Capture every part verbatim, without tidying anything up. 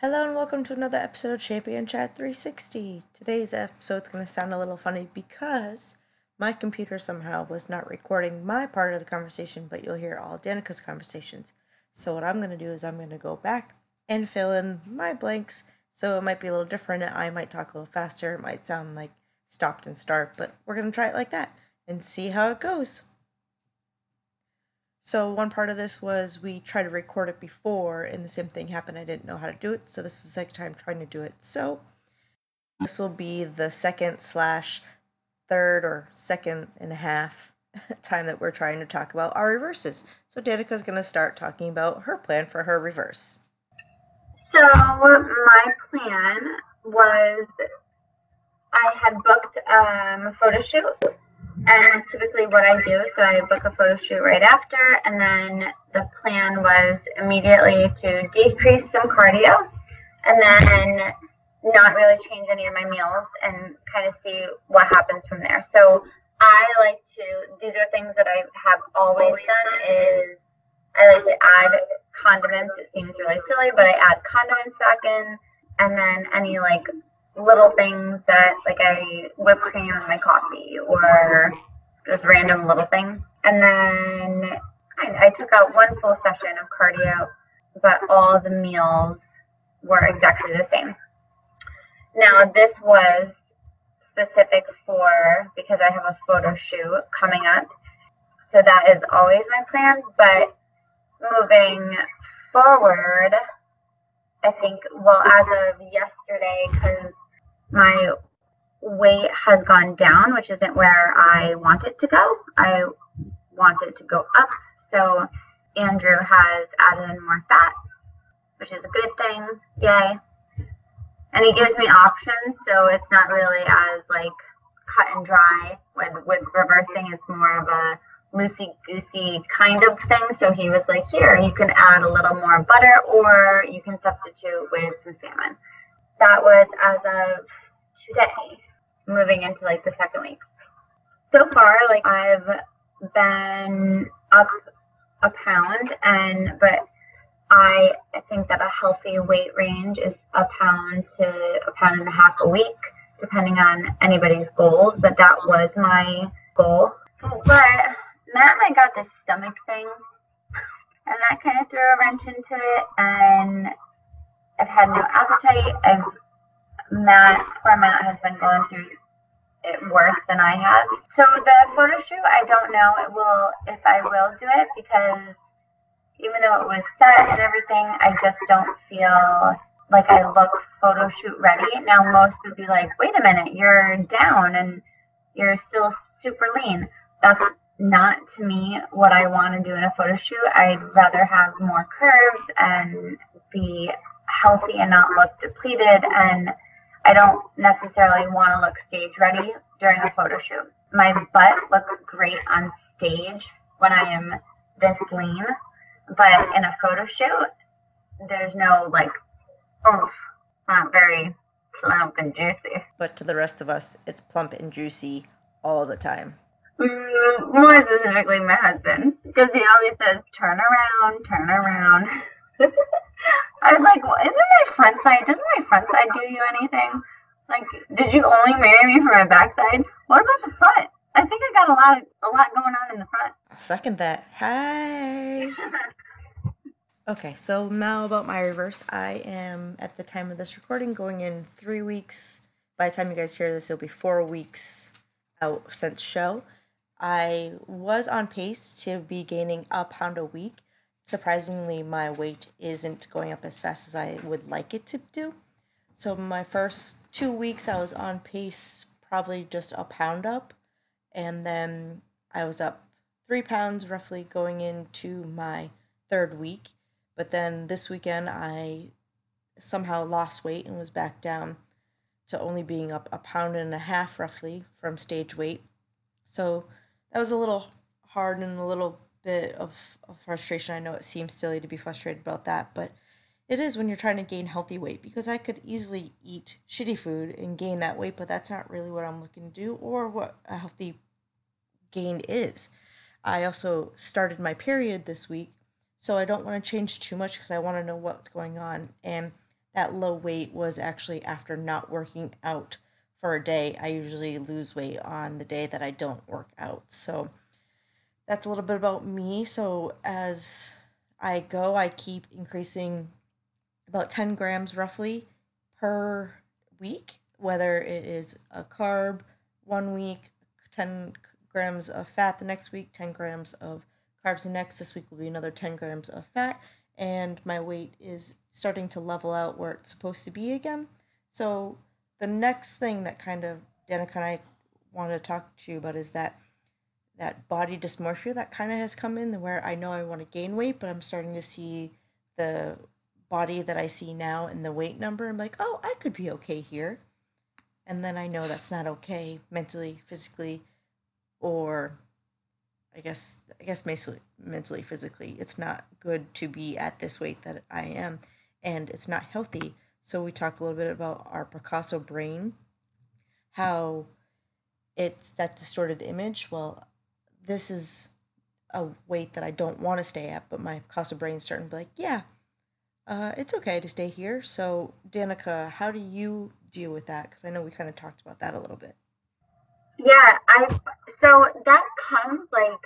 Hello and welcome to another episode of Champion Chat three sixty. Today's episode's going to sound a little funny because my computer somehow was not recording my part of the conversation, but you'll hear all Danica's conversations. So what I'm going to do is I'm going to go back and fill in my blanks, so it might be a little different. I might talk a little faster, it might sound like stopped and start, but we're going to try it like that and see how it goes. So one part of this was we tried to record it before and the same thing happened. I didn't know how to do it, so this was the second time trying to do it. So this will be the second slash third or second and a half time that we're trying to talk about our reverses. So Danica's going to start talking about her plan for her reverse. So my plan was I had booked um, a photo shoot, and that's typically what I do. So I book a photo shoot right after, and then the plan was immediately to decrease some cardio and then not really change any of my meals and kind of see what happens from there. So I like to, these are things that I have always done, is I like to add condiments. It seems really silly, but I add condiments back in, and then any like little things that, like, I whipped cream in my coffee or just random little things. And then I, I took out one full session of cardio, but all the meals were exactly the same. Now this was specific for, because I have a photo shoot coming up, so that is always my plan. But moving forward, I think, well, as of yesterday, because my weight has gone down, which isn't where I want it to go. I want it to go up. So Andrew has added in more fat, which is a good thing. Yay. And he gives me options, so it's not really as like cut and dry. With with reversing, it's more of a loosey-goosey kind of thing. So he was like, here, you can add a little more butter, or you can substitute with some salmon. That was as of today, moving into like the second week. So far, like, I've been up a pound, and but I think that a healthy weight range is a pound to a pound and a half a week, depending on anybody's goals. But that was my goal. But Matt and I got this stomach thing, and that kind of threw a wrench into it, and I've had no appetite. I've Matt, poor Matt, has been going through it worse than I have. So the photo shoot, I don't know it will if I will do it, because even though it was set and everything, I just don't feel like I look photo shoot ready. Now most would be like, wait a minute, you're down and you're still super lean. That's not, to me, what I want to do in a photo shoot. I'd rather have more curves and be healthy and not look depleted, and I don't necessarily want to look stage ready during a photo shoot. My butt looks great on stage when I am this lean, but in a photo shoot, there's no like oomph, not very plump and juicy. But to the rest of us, it's plump and juicy all the time. Mm, more specifically, my husband, because he always says, turn around, turn around. I was like, well, isn't my front side, doesn't my front side do you anything? Like, did you only marry me for my backside? What about the front? I think I got a lot of, a lot going on in the front. I'll second that. Hi. Okay, so now about my reverse. I am, at the time of this recording, going in three weeks. By the time you guys hear this, it'll be four weeks out since show. I was on pace to be gaining a pound a week. Surprisingly, my weight isn't going up as fast as I would like it to do. So my first two weeks, I was on pace probably just a pound up. And then I was up three pounds roughly going into my third week. But then this weekend, I somehow lost weight and was back down to only being up a pound and a half roughly from stage weight. So that was a little hard and a little bit of, of frustration. I know it seems silly to be frustrated about that, but it is when you're trying to gain healthy weight, because I could easily eat shitty food and gain that weight, but that's not really what I'm looking to do or what a healthy gain is. I also started my period this week, so I don't want to change too much because I want to know what's going on. And that low weight was actually after not working out for a day. I usually lose weight on the day that I don't work out. So that's a little bit about me. So as I go, I keep increasing about ten grams roughly per week, whether it is a carb one week, ten grams of fat the next week, ten grams of carbs the next. This week will be another ten grams of fat, and my weight is starting to level out where it's supposed to be again. So the next thing that kind of Danica and I wanted to talk to you about is that that body dysmorphia that kind of has come in, where I know I want to gain weight, but I'm starting to see the body that I see now and the weight number. I'm like, oh, I could be okay here. And then I know that's not okay mentally, physically, or I guess I guess mentally, mentally, physically. It's not good to be at this weight that I am, and it's not healthy. So we talked a little bit about our Picasso brain, how it's that distorted image. Well, this is a weight that I don't want to stay at, but my Picasso brain's starting to be like, yeah, uh, it's okay to stay here. So, Danica, how do you deal with that? Because I know we kind of talked about that a little bit. Yeah, I so that comes like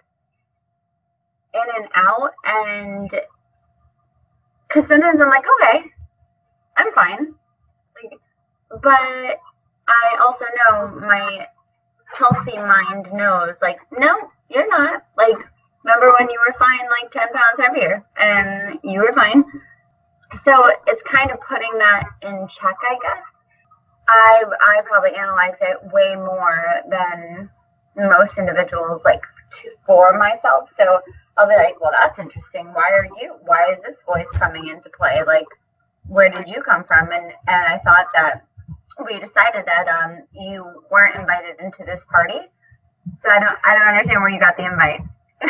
in and out, and because sometimes I'm like, okay, I'm fine, like, but I also know my healthy mind knows, like, no, you're not. Like, remember when you were fine, like ten pounds heavier, and you were fine. So it's kind of putting that in check, I guess. I I probably analyze it way more than most individuals, like, to, for myself. So I'll be like, well, that's interesting. Why are you? Why is this voice coming into play? Like, where did you come from? And and I thought that we decided that um you weren't invited into this party. So I don't I don't understand where you got the invite.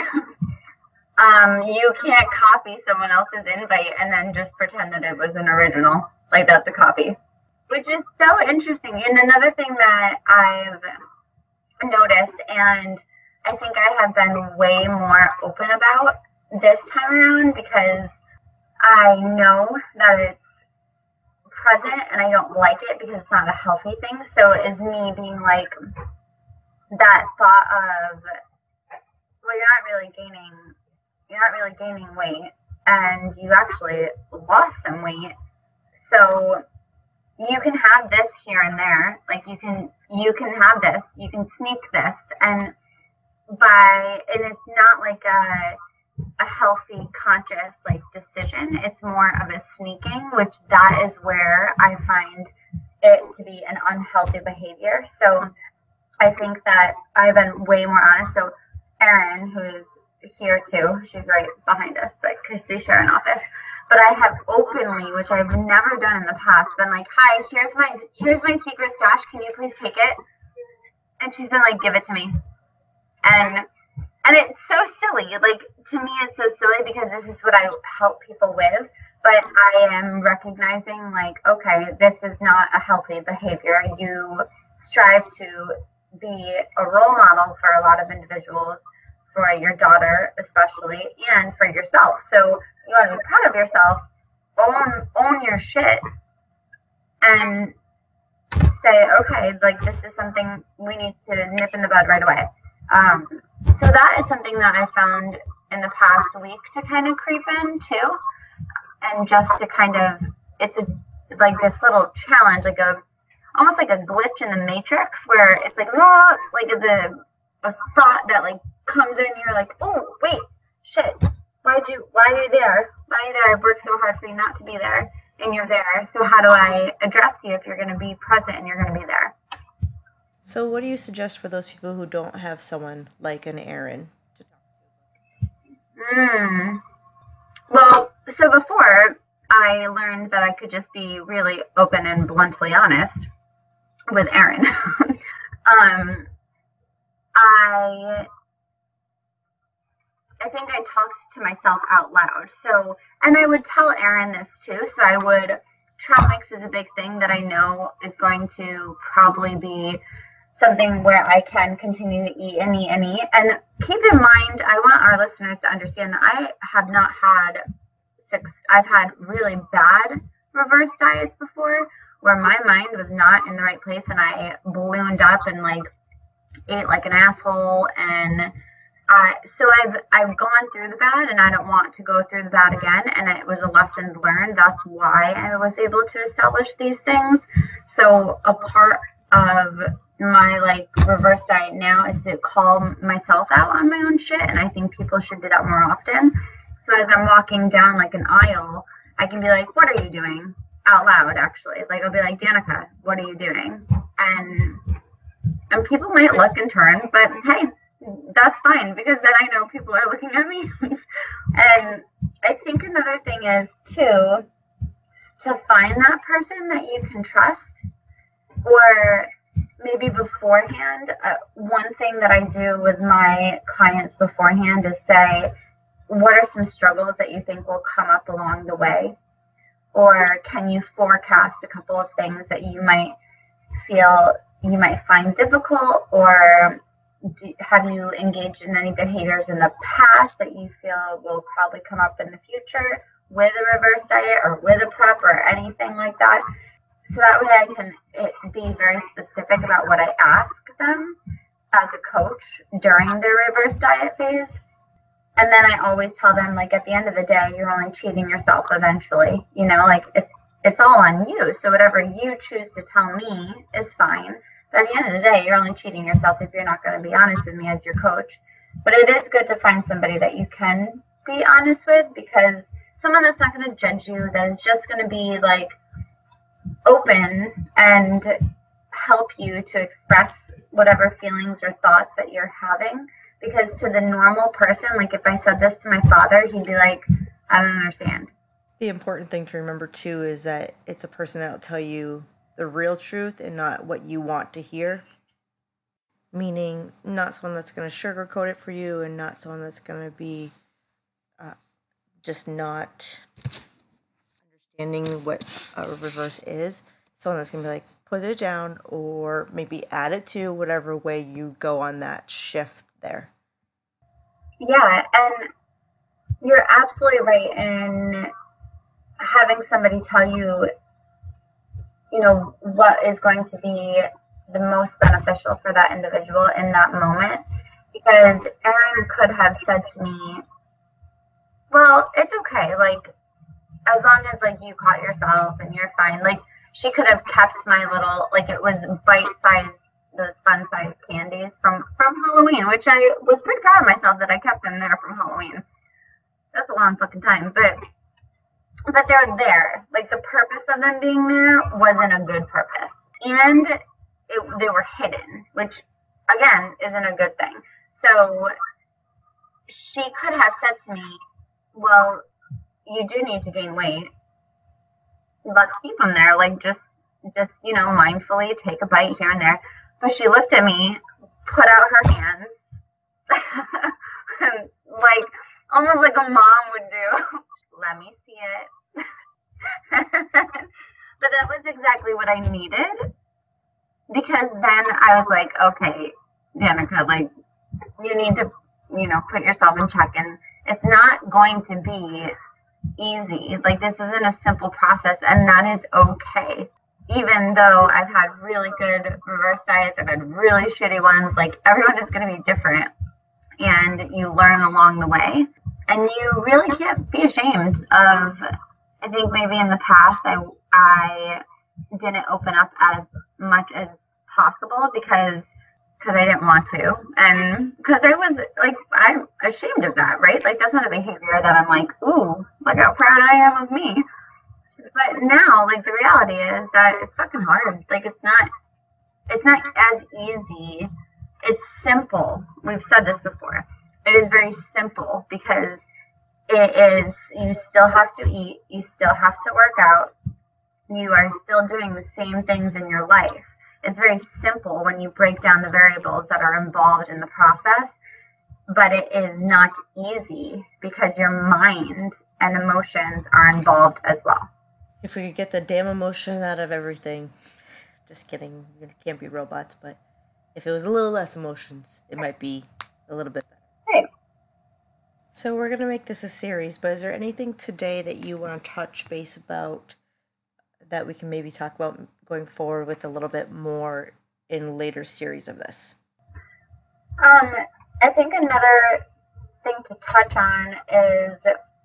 um, you can't copy someone else's invite and then just pretend that it was an original. Like, that's a copy. Which is so interesting. And another thing that I've noticed, and I think I have been way more open about this time around, because I know that it's present and I don't like it because it's not a healthy thing. So it is me being like, that thought of, well, you're not really gaining, you're not really gaining weight, and you actually lost some weight. So you can have this here and there, like you can, you can have this, you can sneak this, and by, and it's not like a, a healthy, conscious, like, decision. It's more of a sneaking, which that is where I find it to be an unhealthy behavior. So I think that I've been way more honest. So Erin, who is here too, she's right behind us, but because they share an office. But I have openly, which I've never done in the past, been like, hi, here's my here's my secret stash. Can you please take it? And she's been like, give it to me. And and it's so silly. Like, to me, it's so silly because this is what I help people with. But I am recognizing, like, okay, this is not a healthy behavior. You strive to be a role model for a lot of individuals, for your daughter especially, and for yourself. So you want to be proud of yourself, own own your shit, and say, okay, like, this is something we need to nip in the bud right away. Um, so that is something that I found in the past week to kind of creep in too, and just to kind of, it's a like this little challenge, like a almost like a glitch in the matrix, where it's like, oh, like the a thought that like comes in, you're like, oh wait, shit, why'd you why are you there? Why are you there? I've worked so hard for you not to be there, and you're there. So how do I address you if you're going to be present and you're going to be there? So what do you suggest for those people who don't have someone like an Erin to talk to? Mm. Well, so before, I learned that I could just be really open and bluntly honest with Erin. um, I I think I talked to myself out loud. So, and I would tell Erin this too. So I would, trail mix is a big thing that I know is going to probably be something where I can continue to eat and eat and eat. And keep in mind, I want our listeners to understand that I have not had six, I've had really bad reverse diets before where my mind was not in the right place and I ballooned up and like ate like an asshole. And I, so I've I've gone through the bad and I don't want to go through the bad again. And it was a lesson learned. That's why I was able to establish these things. So a part of my like reverse diet now is to call myself out on my own shit. And I think people should do that more often. So as I'm walking down like an aisle, I can be like, what are you doing? Out loud, actually. Like, I'll be like, Danica, what are you doing? And and people might look and turn, but hey, that's fine because then I know people are looking at me. And I think another thing is, too, to find that person that you can trust, or maybe beforehand. Uh, one thing that I do with my clients beforehand is say, what are some struggles that you think will come up along the way? Or can you forecast a couple of things that you might feel you might find difficult? Or do, have you engaged in any behaviors in the past that you feel will probably come up in the future with a reverse diet or with a prep or anything like that? So that way I can it, be very specific about what I ask them as a coach during their reverse diet phase. And then I always tell them, like, at the end of the day, you're only cheating yourself eventually. You know, like, it's it's all on you. So whatever you choose to tell me is fine. But at the end of the day, you're only cheating yourself if you're not going to be honest with me as your coach. But it is good to find somebody that you can be honest with, because someone that's not going to judge you, that is just going to be, like, open and help you to express whatever feelings or thoughts that you're having. Because to the normal person, like if I said this to my father, he'd be like, I don't understand. The important thing to remember too is that it's a person that will tell you the real truth and not what you want to hear. Meaning not someone that's going to sugarcoat it for you, and not someone that's going to be uh, just not understanding what a reverse is. Someone that's going to be like, put it down, or maybe add it to whatever way you go on that shift there. Yeah, and you're absolutely right in having somebody tell you, you know, what is going to be the most beneficial for that individual in that moment. Because Erin could have said to me, well, it's okay, like, as long as, like, you caught yourself and you're fine. Like, she could have kept my little, like, it was bite-sized, those fun-sized candies from, from Halloween, which I was pretty proud of myself that I kept them there from Halloween. That's a long fucking time, but but they're there. Like, the purpose of them being there wasn't a good purpose. And it, they were hidden, which, again, isn't a good thing. So she could have said to me, well, you do need to gain weight. Let's keep them there. Like, just, just, you know, mindfully take a bite here and there. But she looked at me, put out her hands, and, like, almost like a mom would do. Let me see it. But that was exactly what I needed. Because then I was like, okay, Danica, like, you need to, you know, put yourself in check. And it's not going to be easy. Like, this isn't a simple process, and that is okay. Even though I've had really good reverse diets, I've had really shitty ones, like, everyone is going to be different, and you learn along the way. And you really can't be ashamed of, I think maybe in the past I, I didn't open up as much as possible because because I didn't want to, and because I was, like, I'm ashamed of that, right? Like, that's not a behavior that I'm like, ooh, look how proud I am of me. But now, like, the reality is that it's fucking hard. Like, it's not, it's not as easy. It's simple. We've said this before. It is very simple because it is, you still have to eat, you still have to work out, you are still doing the same things in your life. It's very simple when you break down the variables that are involved in the process, but it is not easy because your mind and emotions are involved as well. If we could get the damn emotion out of everything. Just kidding, you can't be robots, but if it was a little less emotions, it might be a little bit better. Hey. So we're going to make this a series, but is there anything today that you want to touch base about that we can maybe talk about going forward with a little bit more in later series of this? Um, I think another thing to touch on is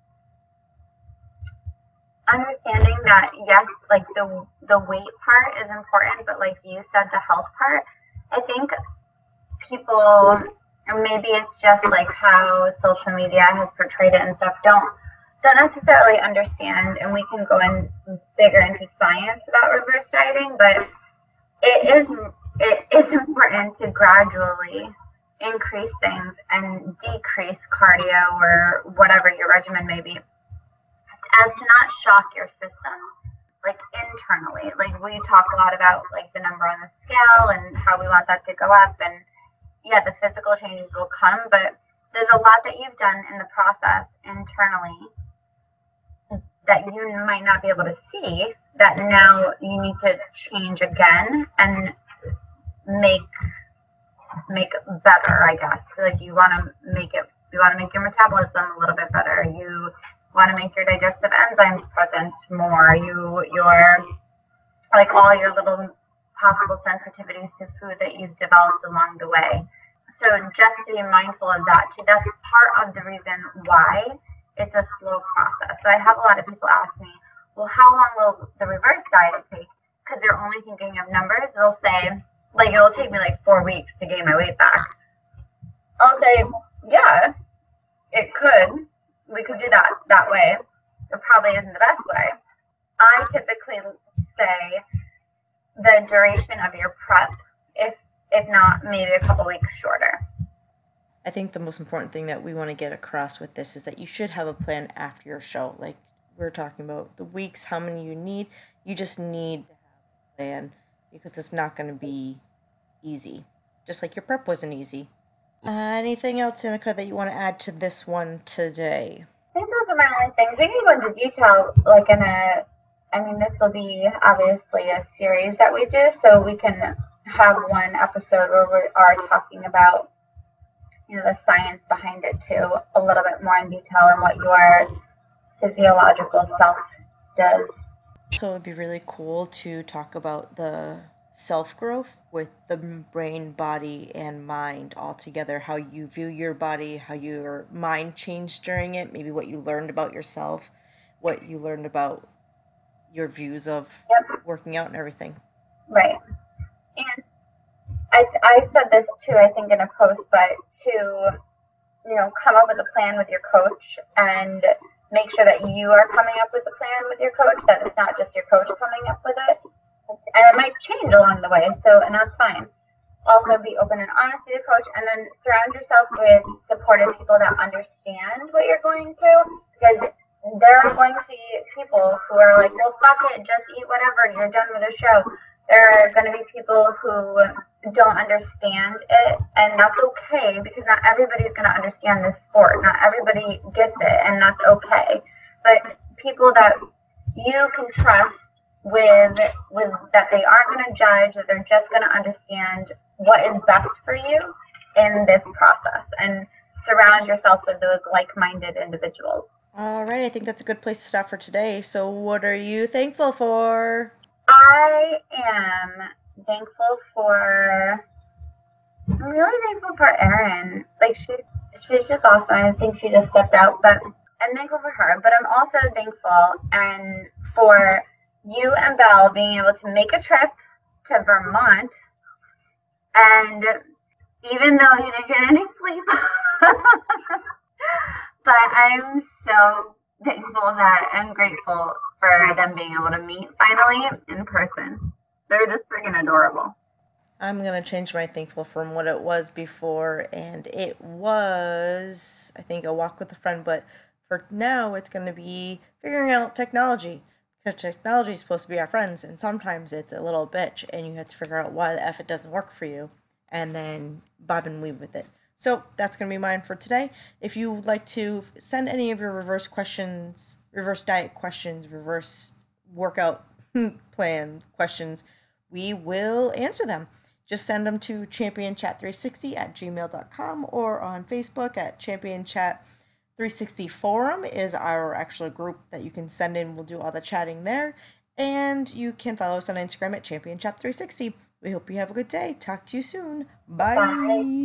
understanding that yes, like the the weight part is important, but like you said, the health part. I think people, or maybe it's just like how social media has portrayed it and stuff, don't don't necessarily understand, and we can go in bigger into science about reverse dieting, but it is it is important to gradually increase things and decrease cardio or whatever your regimen may be, as to not shock your system, like internally. Like we talk a lot about like the number on the scale and how we want that to go up, and yeah, the physical changes will come, but there's a lot that you've done in the process internally that you might not be able to see, that now you need to change again and make make better, I guess. Like you want to make it, you want to make your metabolism a little bit better. You want to make your digestive enzymes present more. You, your, like all your little possible sensitivities to food that you've developed along the way. So just to be mindful of that too. That's part of the reason why it's a slow process. So I have a lot of people ask me, well, how long will the reverse diet take? Because they're only thinking of numbers. They'll say, like, it'll take me like four weeks to gain my weight back. I'll say, yeah, it could. We could do that that way. It probably isn't the best way. I typically say the duration of your prep, if if not maybe a couple weeks shorter. I think the most important thing that we want to get across with this is that you should have a plan after your show. Like we're talking about the weeks, how many you need. You just need to have a plan because it's not going to be easy. Just like your prep wasn't easy. Uh, anything else, Annika, that you want to add to this one today? I think those are my only things. We can go into detail, like in a, I mean, this will be obviously a series that we do, so we can have one episode where we are talking about, you know, the science behind it too, a little bit more in detail and what your physiological self does. So it would be really cool to talk about the self-growth with the brain, body, and mind all together, how you view your body, how your mind changed during it, maybe what you learned about yourself, what you learned about your views of yep. working out and everything. Right. And I, I said this too, I think in a post, but to, you know, come up with a plan with your coach and make sure that you are coming up with a plan with your coach, that it's not just your coach coming up with it. And it might change along the way, so, and that's fine. Also be open and honest with your coach, and then surround yourself with supportive people that understand what you're going through, because there are going to be people who are like, well, fuck it, just eat whatever, you're done with the show. There are going to be people who don't understand it, and that's okay, because not everybody's going to understand this sport. Not everybody gets it, and that's okay. But people that you can trust with with that they aren't going to judge, that they're just going to understand what is best for you in this process, and surround yourself with those like-minded individuals. All right, I think that's a good place to stop for today. So what are you thankful for? I am thankful for, I'm really thankful for Erin. Like, she, she's just awesome. I think she just stepped out, but I'm thankful for her. But I'm also thankful and for you and Belle being able to make a trip to Vermont. And even though you didn't get any sleep, but I'm so thankful that I'm grateful for them being able to meet finally in person. They're just freaking adorable. I'm going to change my thankful from what it was before, and it was, I think, a walk with a friend, but for now it's going to be figuring out technology, because technology is supposed to be our friends, and sometimes it's a little bitch, and you have to figure out why the F it doesn't work for you, and then bob and weave with it. So that's going to be mine for today. If you would like to send any of your reverse questions, reverse diet questions, reverse workout plan questions, we will answer them. Just send them to champion chat three sixty at gmail dot com or on Facebook at champion chat three sixty forum is our actual group that you can send in. We'll do all the chatting there. And you can follow us on Instagram at Champion Shop three sixty. We hope you have a good day. Talk to you soon. Bye. Bye.